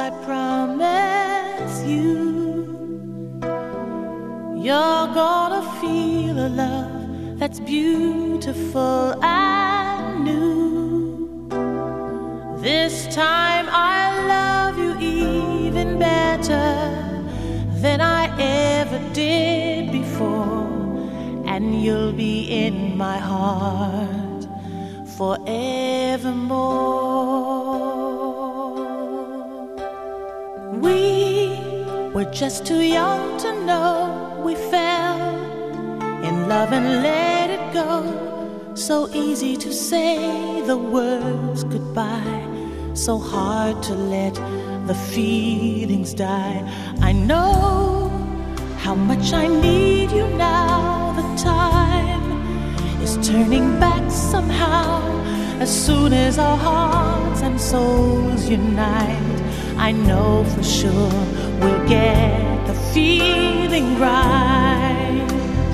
I promise you, you're gonna feel a love that's beautiful and new. This time I love you even better than I ever did before, and you'll be in my heart forevermore. We were just too young to know we fell in love and let it go. So easy to say the words goodbye, so hard to let the feelings die. I know how much I need you now. The time is turning back somehow. As soon as our hearts and souls unite, I know for sure we'll get the feeling right.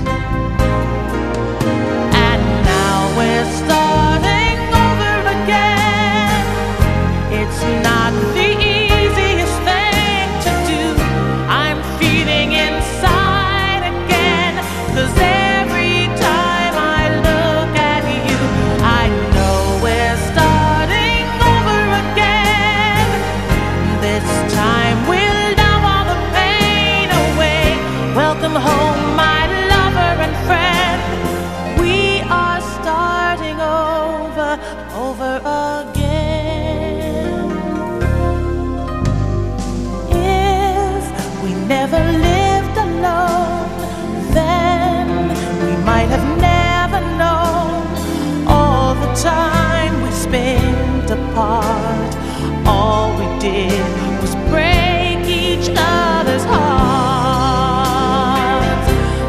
And now we're starting over again. It's not the easiest thing to do. I'm feeling inside again, 'cause every time I look at you, I know we're starting over again. This time we'll numb all the pain away. Welcome home, my lover and friend. We are starting over again. If we never lived alone, then we might have never known all the time we spent apart. All we did was break each other's hearts.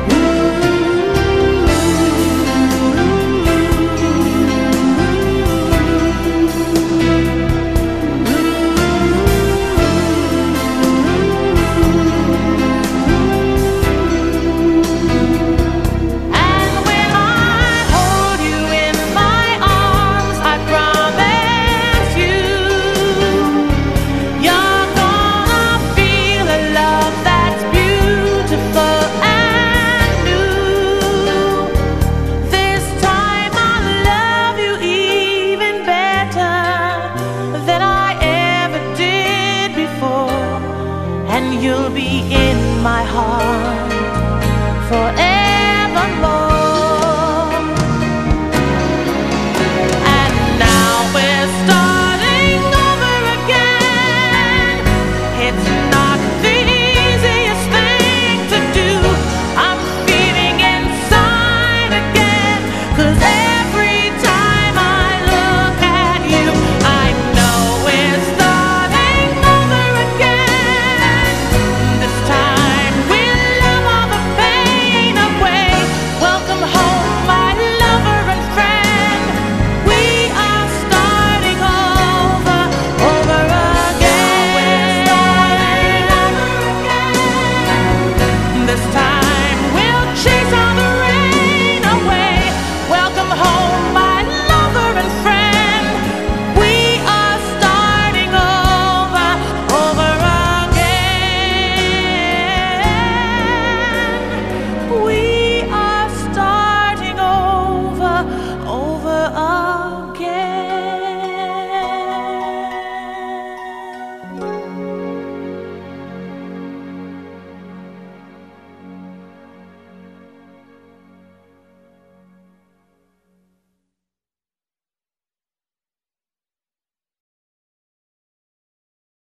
And when I hold you in my arms, I promise you, you're gonna feel a love that's beautiful and new. This time I'll love you even better than I ever did before, and you'll be in my heart forever.